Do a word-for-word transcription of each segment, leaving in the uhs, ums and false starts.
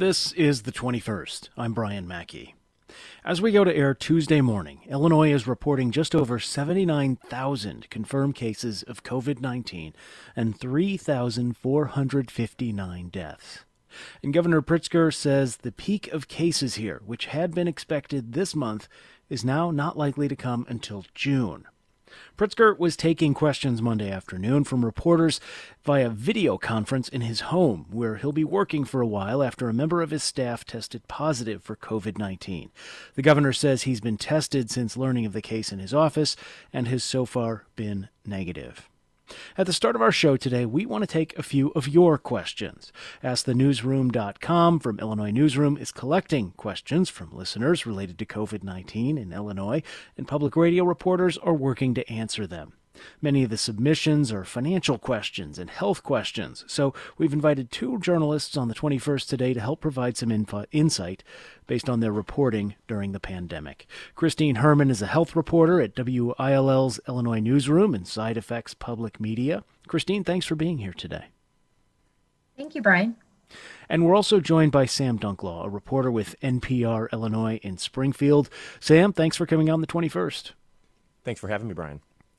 This is the twenty-first. I'm Brian Mackey. As we go to air Tuesday morning, Illinois is reporting just over seventy-nine thousand confirmed cases of covid nineteen and three thousand four hundred fifty-nine deaths. And Governor Pritzker says the peak of cases here, which had been expected this month, is now not likely to come until June. Pritzker was taking questions Monday afternoon from reporters via video conference in his home, where he'll be working for a while after a member of his staff tested positive for covid nineteen. The governor says he's been tested since learning of the case in his office and has so far been negative. At the start of our show today, we want to take a few of your questions. ask the newsroom dot com from Illinois Newsroom is collecting questions from listeners related to covid nineteen in Illinois, and public radio reporters are working to answer them. Many of the submissions are financial questions and health questions, so we've invited two journalists on the twenty-first today to help provide some info, insight based on their reporting during the pandemic. Christine Herman is a health reporter at W I L L's Illinois Newsroom and Side Effects Public Media. Christine, thanks for being here today. Thank you, Brian. And we're also joined by Sam Dunklaw, a reporter with N P R Illinois in Springfield. Sam, thanks for coming on the twenty-first. Thanks for having me, Brian.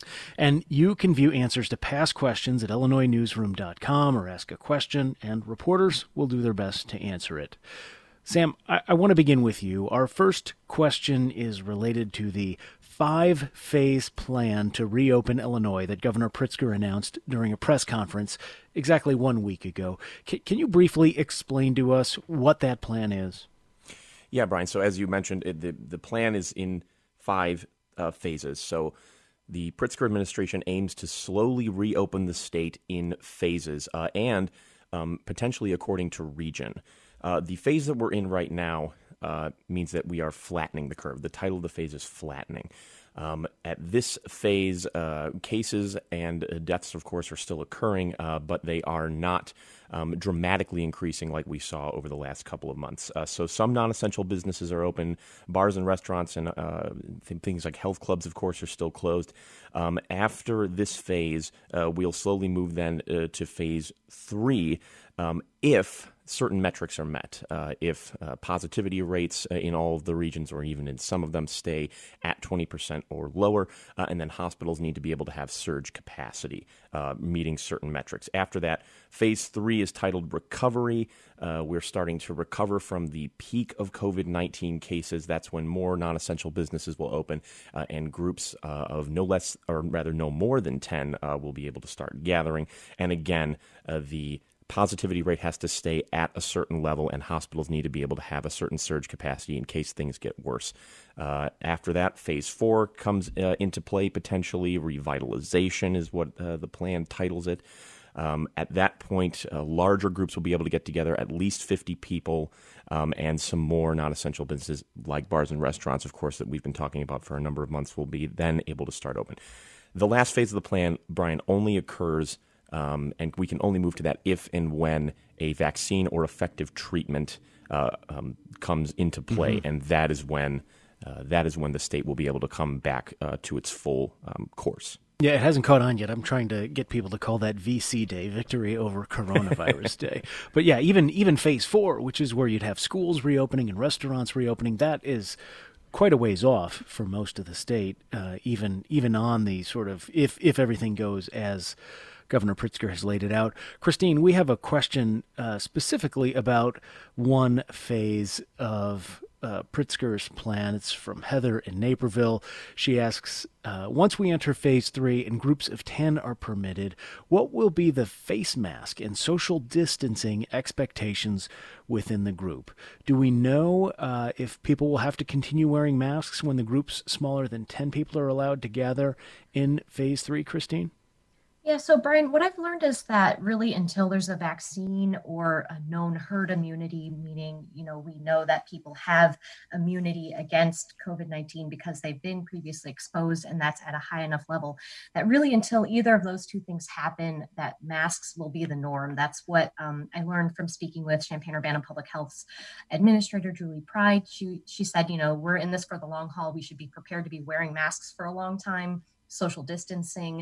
And you can view answers to past questions at illinois newsroom dot com or ask a question, and reporters will do their best to answer it. Sam, I, I want to begin with you. Our first question is related to the five-phase plan to reopen Illinois that Governor Pritzker announced during a press conference exactly one week ago. C- can you briefly explain to us what that plan is? Yeah, Brian. So as you mentioned, it, the, the plan is in five uh, phases. So the Pritzker administration aims to slowly reopen the state in phases uh, and um, potentially according to region. Uh, the phase that we're in right now uh, means that we are flattening the curve. The title of the phase is flattening. Um, at this phase, uh, cases and deaths, of course, are still occurring, uh, but they are not um, dramatically increasing like we saw over the last couple of months. Uh, so some non-essential businesses are open. Bars and restaurants and uh, th- things like health clubs, of course, are still closed. Um, after this phase, uh, we'll slowly move then uh, to phase three um, if certain metrics are met. Uh, if uh, positivity rates uh, in all of the regions or even in some of them stay at twenty percent or lower, uh, and then hospitals need to be able to have surge capacity, uh, meeting certain metrics. After that, phase three is titled recovery. Uh, we're starting to recover from the peak of covid nineteen cases. That's when more non-essential businesses will open uh, and groups uh, of no less, or rather no more than ten uh, will be able to start gathering. And again, uh, the positivity rate has to stay at a certain level, and hospitals need to be able to have a certain surge capacity in case things get worse. Uh, after that, phase four comes uh, into play, potentially. Revitalization is what uh, the plan titles it. Um, at that point, uh, larger groups will be able to get together, at least fifty people, um, and some more non-essential businesses like bars and restaurants, of course, that we've been talking about for a number of months, will be then able to start open. The last phase of the plan, Brian, only occurs Um, and we can only move to that if and when a vaccine or effective treatment uh, um, comes into play, mm-hmm. and that is when uh, that is when the state will be able to come back uh, to its full um, course. Yeah, it hasn't caught on yet. I'm trying to get people to call that V C Day, Victory Over Coronavirus Day. But yeah, even even phase four, which is where you'd have schools reopening and restaurants reopening, that is quite a ways off for most of the state, uh, even even on the sort of, if if everything goes as Governor Pritzker has laid it out. Christine, we have a question uh, specifically about one phase of uh, Pritzker's plan. It's from Heather in Naperville. She asks, uh, once we enter phase three and groups of ten are permitted, what will be the face mask and social distancing expectations within the group? Do we know uh, if people will have to continue wearing masks when the groups smaller than ten people are allowed to gather in phase three, Christine? Yeah, so Brian, what I've learned is that really until there's a vaccine or a known herd immunity, meaning, you know, we know that people have immunity against covid nineteen because they've been previously exposed and that's at a high enough level, that really until either of those two things happen, that masks will be the norm. That's what um, I learned from speaking with Champaign-Urbana Public Health's administrator, Julie Pride. She, she said, you know, we're in this for the long haul. We should be prepared to be wearing masks for a long time. Social distancing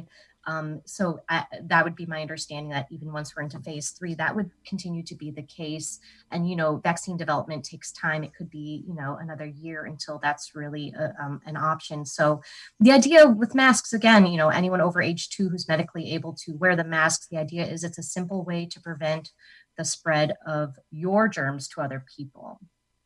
Um, so uh, that would be my understanding, that even once we're into phase three, that would continue to be the case. And, you know, vaccine development takes time. It could be, you know, another year until that's really a, um, an option. So the idea with masks, again, you know, anyone over age two who's medically able to wear the masks, the idea is it's a simple way to prevent the spread of your germs to other people.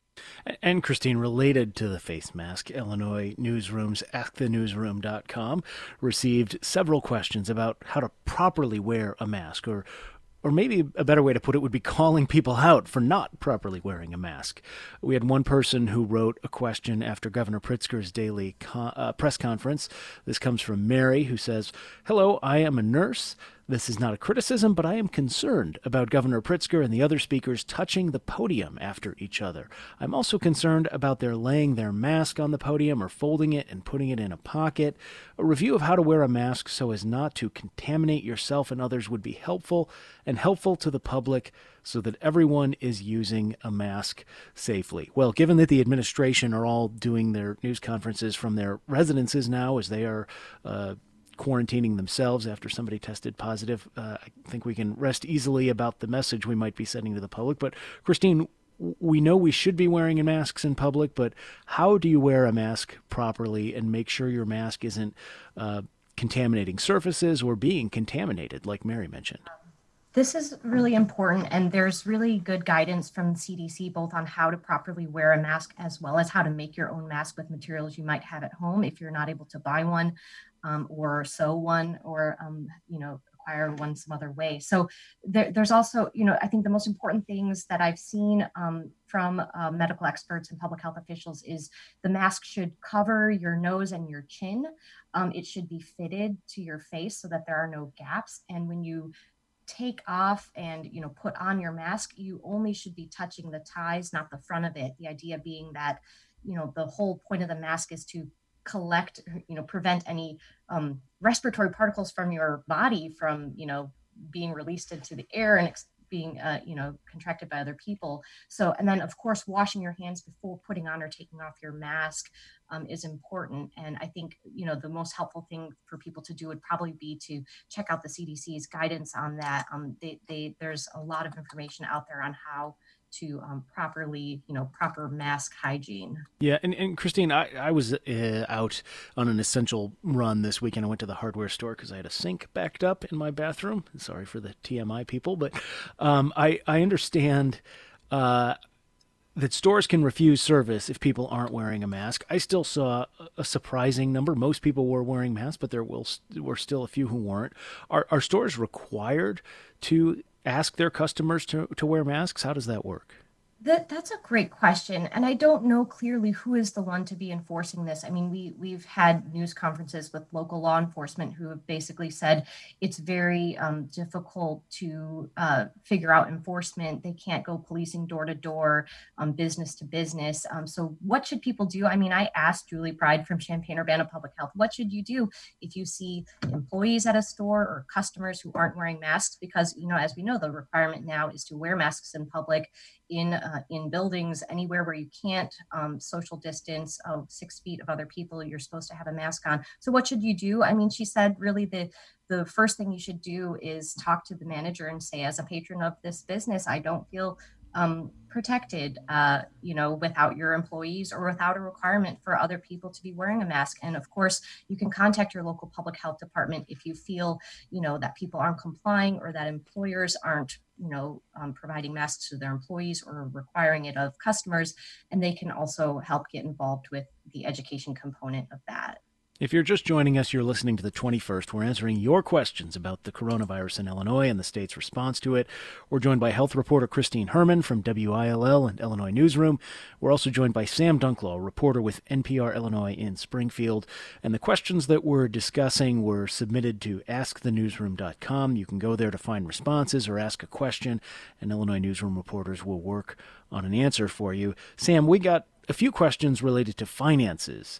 And Christine, related to the face mask, Illinois Newsroom's ask the newsroom dot com received several questions about how to properly wear a mask, or or maybe a better way to put it would be calling people out for not properly wearing a mask. We had one person who wrote a question after Governor Pritzker's daily con- uh, press conference. This comes from Mary, who says, "Hello, I am a nurse. This is not a criticism, but I am concerned about Governor Pritzker and the other speakers touching the podium after each other. I'm also concerned about their laying their mask on the podium or folding it and putting it in a pocket. A review of how to wear a mask so as not to contaminate yourself and others would be helpful, and helpful to the public so that everyone is using a mask safely." Well, given that the administration are all doing their news conferences from their residences now, as they are uh, quarantining themselves after somebody tested positive, uh, I think we can rest easily about the message we might be sending to the public. But Christine, we know we should be wearing masks in public, but how do you wear a mask properly and make sure your mask isn't uh, contaminating surfaces or being contaminated, like Mary mentioned? This is really important, and there's really good guidance from the C D C both on how to properly wear a mask as well as how to make your own mask with materials you might have at home if you're not able to buy one um, or sew one, or um, you know, acquire one some other way. So there, there's also, you know, I think the most important things that I've seen um, from uh, medical experts and public health officials is the mask should cover your nose and your chin. Um, it should be fitted to your face so that there are no gaps. And when you take off and, you know, put on your mask, you only should be touching the ties, not the front of it. The idea being that, you know, the whole point of the mask is to collect, you know, prevent any um, respiratory particles from your body from, you know, being released into the air and ex- being, uh, you know, contracted by other people. So, and then of course, washing your hands before putting on or taking off your mask um, is important. And I think, you know, the most helpful thing for people to do would probably be to check out the C D C's guidance on that. Um, they, they, there's a lot of information out there on how to um, properly, you know, proper mask hygiene. Yeah, and, and Christine, I, I was uh, out on an essential run this weekend. I went to the hardware store because I had a sink backed up in my bathroom. Sorry for the T M I people, but um, I, I understand uh, that stores can refuse service if people aren't wearing a mask. I still saw a surprising number. Most people were wearing masks, but there will, were still a few who weren't. Are, are stores required to ask their customers to, to wear masks? How does that work? That, that's a great question. And I don't know clearly who is the one to be enforcing this. I mean, we, we've had news conferences with local law enforcement who have basically said it's very um, difficult to uh, figure out enforcement. They can't go policing door to door, um, business to business. Um, so what should people do? I mean, I asked Julie Pride from Champaign-Urbana Public Health, what should you do if you see employees at a store or customers who aren't wearing masks? Because, you know, as we know, the requirement now is to wear masks in public, in uh, in buildings, anywhere where you can't um, social distance of six feet of other people, you're supposed to have a mask on. So what should you do? I mean, she said really the the first thing you should do is talk to the manager and say, as a patron of this business, I don't feel um, protected, uh, you know, without your employees or without a requirement for other people to be wearing a mask. And of course, you can contact your local public health department if you feel, you know, that people aren't complying or that employers aren't, you know, um, providing masks to their employees or requiring it of customers. And they can also help get involved with the education component of that. If you're just joining us, you're listening to The twenty-first. We're answering your questions about the coronavirus in Illinois and the state's response to it. We're joined by health reporter Christine Herman from W I L L and Illinois Newsroom. We're also joined by Sam Dunklaw, a reporter with N P R Illinois in Springfield. And the questions that we're discussing were submitted to ask the newsroom dot com. You can go there to find responses or ask a question, and Illinois Newsroom reporters will work on an answer for you. Sam, we got a few questions related to finances.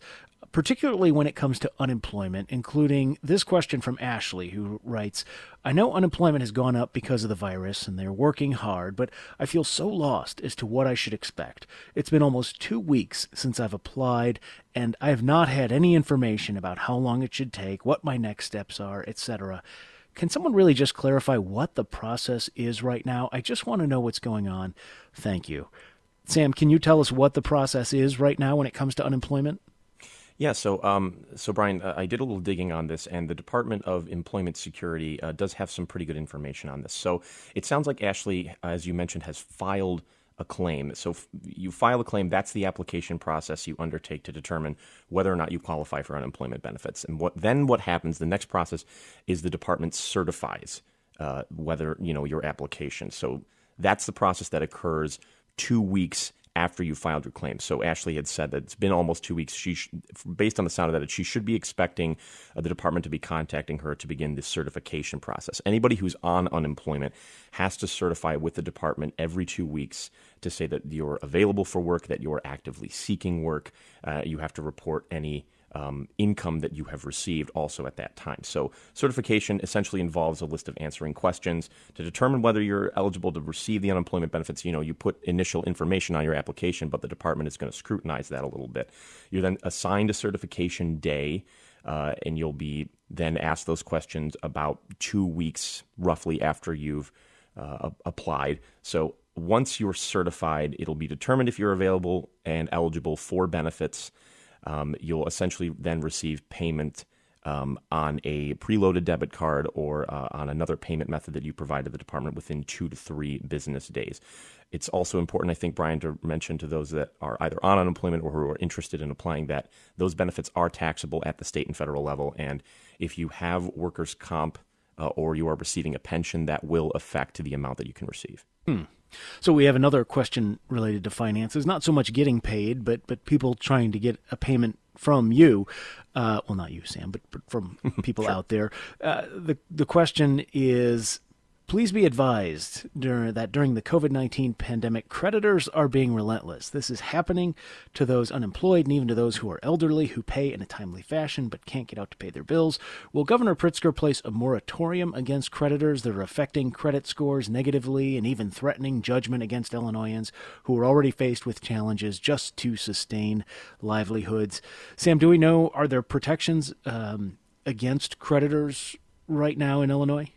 particularly when it comes to unemployment, including this question from Ashley, who writes, I know unemployment has gone up because of the virus and they're working hard, but I feel so lost as to what I should expect. It's been almost two weeks since I've applied, and I have not had any information about how long it should take, what my next steps are, et cetera. Can someone really just clarify what the process is right now? I just want to know what's going on. Thank you. Sam, can you tell us what the process is right now when it comes to unemployment? Yeah, so um, so Brian, uh, I did a little digging on this, and the Department of Employment Security uh, does have some pretty good information on this. So it sounds like Ashley, as you mentioned, has filed a claim. So f- you file a claim, that's the application process you undertake to determine whether or not you qualify for unemployment benefits. And what then what happens, the next process is the department certifies uh, whether, you know, your application. So that's the process that occurs two weeks after you filed your claim. So Ashley had said that it's been almost two weeks. She, sh- based on the sound of that, she should be expecting uh, the department to be contacting her to begin this certification process. Anybody who's on unemployment has to certify with the department every two weeks to say that you're available for work, that you're actively seeking work. Uh, you have to report any Um, income that you have received also at that time. So certification essentially involves a list of answering questions to determine whether you're eligible to receive the unemployment benefits. You know, you put initial information on your application, but the department is going to scrutinize that a little bit. You're then assigned a certification day, uh, and you'll be then asked those questions about two weeks roughly after you've uh, applied. So once you're certified, it'll be determined if you're available and eligible for benefits. Um, you'll essentially then receive payment um, on a preloaded debit card or uh, on another payment method that you provide to the department within two to three business days. It's also important, I think, Brian, to mention to those that are either on unemployment or who are interested in applying that those benefits are taxable at the state and federal level. And if you have workers' comp uh, or you are receiving a pension, that will affect the amount that you can receive. Hmm. So we have another question related to finances, not so much getting paid, but but people trying to get a payment from you. Uh, well, not you, Sam, but, but from people sure. out there. Uh, the the question is, please be advised during, that during the COVID nineteen pandemic, creditors are being relentless. This is happening to those unemployed and even to those who are elderly who pay in a timely fashion but can't get out to pay their bills. Will Governor Pritzker place a moratorium against creditors that are affecting credit scores negatively and even threatening judgment against Illinoisans who are already faced with challenges just to sustain livelihoods? Sam, do we know, are there protections um, against creditors right now in Illinois?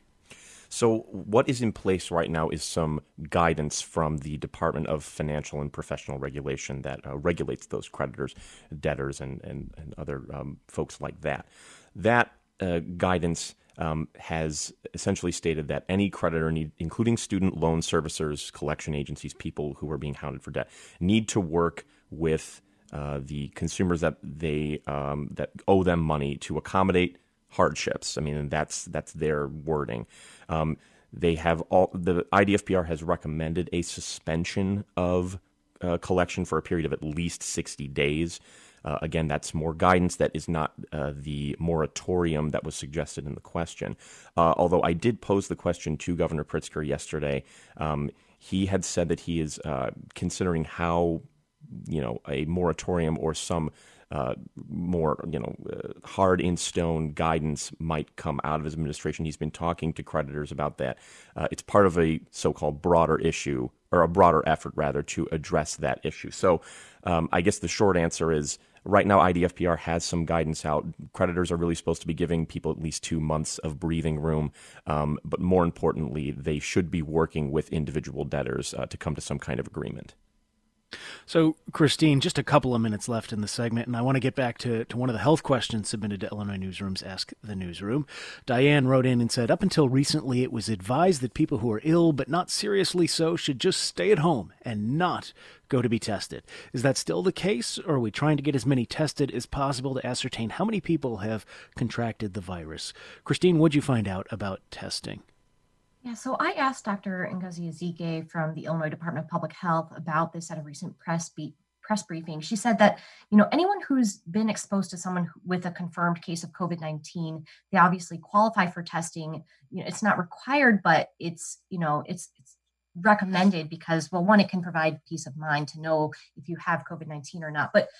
So what is in place right now is some guidance from the Department of Financial and Professional Regulation that uh, regulates those creditors, debtors, and, and, and other um, folks like that. That uh, guidance um, has essentially stated that any creditor, need, including student loan servicers, collection agencies, people who are being hounded for debt, need to work with uh, the consumers that they um, that owe them money to accommodate hardships. I mean, that's that's their wording. Um, they have all the I D F P R has recommended a suspension of uh, collection for a period of at least sixty days. Uh, again, that's more guidance. That is not uh, the moratorium that was suggested in the question. Uh, although I did pose the question to Governor Pritzker yesterday, um, he had said that he is uh, considering how, you know, a moratorium or some Uh, more, you know, uh, hard in stone guidance might come out of his administration. He's been talking to creditors about that. Uh, it's part of a so-called broader issue, or a broader effort rather, to address that issue. So um, I guess the short answer is right now I D F P R has some guidance out. Creditors are really supposed to be giving people at least two months of breathing room. Um, but more importantly, they should be working with individual debtors uh, to come to some kind of agreement. So, Christine, just a couple of minutes left in the segment, and I want to get back to, to one of the health questions submitted to Illinois Newsroom's Ask the Newsroom. Diane wrote in and said, up until recently, it was advised that people who are ill but not seriously so should just stay at home and not go to be tested. Is that still the case, or are we trying to get as many tested as possible to ascertain how many people have contracted the virus? Christine, what'd you find out about testing? Yeah, so I asked Doctor Ngozi Ezike from the Illinois Department of Public Health about this at a recent press be- press briefing. She said that, you know, anyone who's been exposed to someone with a confirmed case of COVID nineteen, they obviously qualify for testing. You know, it's not required, but it's, you know, it's it's recommended because, well, one, it can provide peace of mind to know if you have COVID nineteen or not. But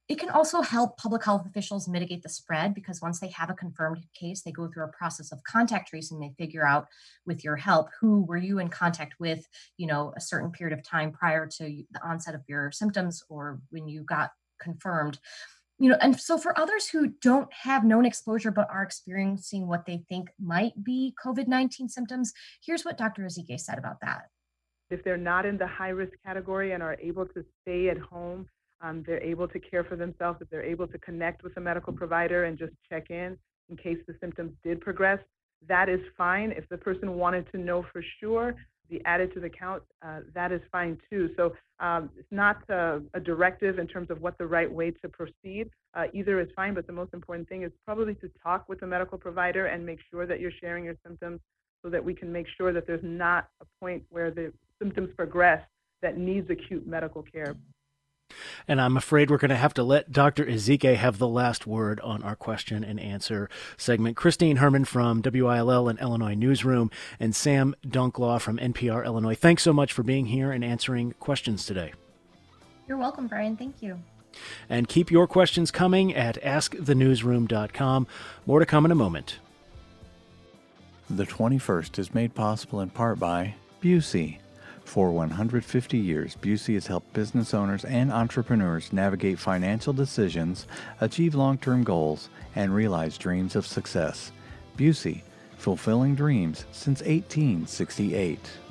It can also help public health officials mitigate the spread because once they have a confirmed case, they go through a process of contact tracing. They figure out with your help, who were you in contact with, you know, a certain period of time prior to the onset of your symptoms or when you got confirmed. You know, and so for others who don't have known exposure but are experiencing what they think might be COVID nineteen symptoms, here's what Doctor Ezike said about that. If they're not in the high risk category and are able to stay at home, um, they're able to care for themselves, if they're able to connect with a medical provider and just check in in case the symptoms did progress, that is fine. If the person wanted to know for sure, be added to the count, uh, that is fine too. So um, it's not a, a directive in terms of what the right way to proceed. Uh, either is fine, but the most important thing is probably to talk with the medical provider and make sure that you're sharing your symptoms so that we can make sure that there's not a point where the symptoms progress that needs acute medical care. And I'm afraid we're going to have to let Doctor Ezike have the last word on our question and answer segment. Christine Herman from W I L L and Illinois Newsroom and Sam Dunklaw from N P R Illinois. Thanks so much for being here and answering questions today. You're welcome, Brian. Thank you. And keep your questions coming at ask the newsroom dot com. More to come in a moment. The twenty-first is made possible in part by Busey. For one hundred fifty years, Busey has helped business owners and entrepreneurs navigate financial decisions, achieve long-term goals, and realize dreams of success. Busey, fulfilling dreams since eighteen sixty-eight.